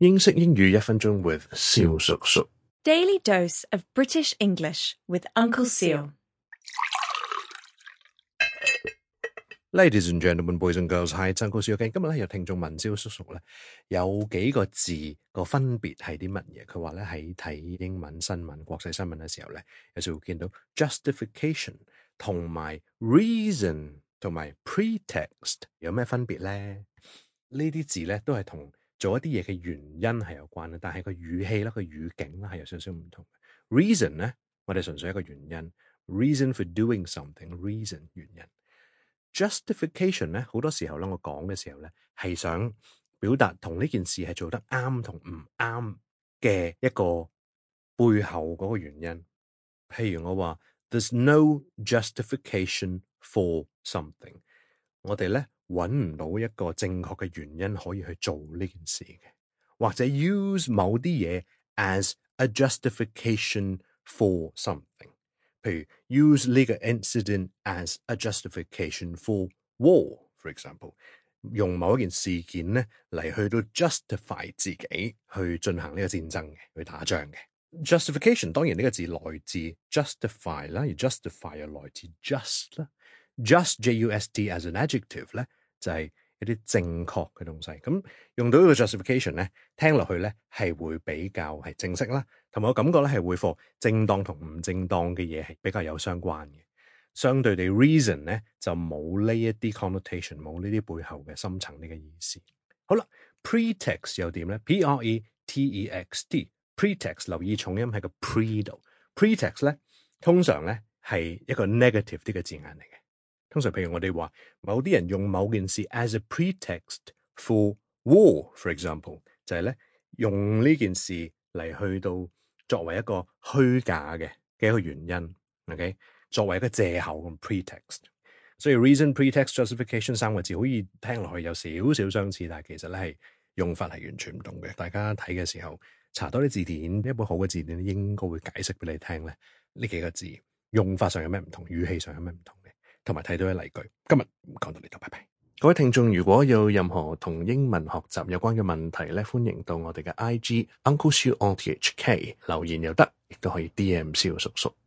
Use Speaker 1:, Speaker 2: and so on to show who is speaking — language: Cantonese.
Speaker 1: 英式英語1分鐘 with 蕭叔叔。
Speaker 2: Daily dose of British English with Uncle Seal.
Speaker 1: Ladies and gentlemen, boys and girls, hi, it's Uncle Seal again. 今日咧有聽眾問蕭叔叔咧，有幾個字個分別係啲乜嘢？佢話咧喺睇英文新聞、國際新聞嘅時候咧，有時會見到 justification 同埋 reason 同埋 pretext 有咩分別咧？呢啲字咧都係同做一啲嘢嘅原因係有關嘅，但係個語氣啦、個語境啦係有少少唔同嘅。Reason 咧，我哋純粹一個原因 ，reason for doing something，reason 原因。Justification 咧，好多時候咧，我講嘅時候咧，係想表達同呢件事係做得啱同唔啱嘅一個背後嗰個原因。譬如我話 There's no justification for something， 我哋咧揾唔到一個正確嘅原因可以去做呢件事嘅，或者 use 某啲嘢 as a justification for something。譬如 use 呢個 incident as a justification for war, for example， 用某一件事件咧嚟去到 justify 自己去進行呢個戰爭嘅，去打仗嘅。Justification 當然呢個字來自 justify 啦，而 justify 又來自 just 啦。just J-U-S-T as an adjective 咧就係一啲正確嘅東西。咁用到呢個 justification 咧，聽落去咧係會比較係正式啦，同埋我感覺咧係會 for 正當同唔正當嘅嘢係比較有相關嘅。相對地 reason 咧就冇呢一啲 connotation， 冇呢啲背後嘅深層呢個意思。好啦 pretext 又點咧 P-R-E-T-E-X-T pretext 留意重音喺個 pre 度 pretext 咧通常咧係一個 negative 啲嘅字眼嚟嘅。通常譬如我哋話某啲人用某件事 as a pretext for war, for example， 就係咧用呢件事嚟去到作為一個虛假嘅一個原因 ，OK， 作為一個藉口咁 pretext。所以 reason, pretext, justification 三個字好似聽落去有少少相似，但係其實咧係用法係完全唔同嘅。大家睇嘅時候查多啲字典，一本好嘅字典應該會解釋俾你聽咧呢幾個字用法上有咩唔同，語氣上有咩唔同嘅。同埋睇到嘅例句，今日講到呢度，拜拜。各位聽眾，如果有任何同英文學習有關嘅問題咧，歡迎到我哋嘅 IG Uncle Siu on THK 留言又得，亦都可以 DM 蕭叔叔。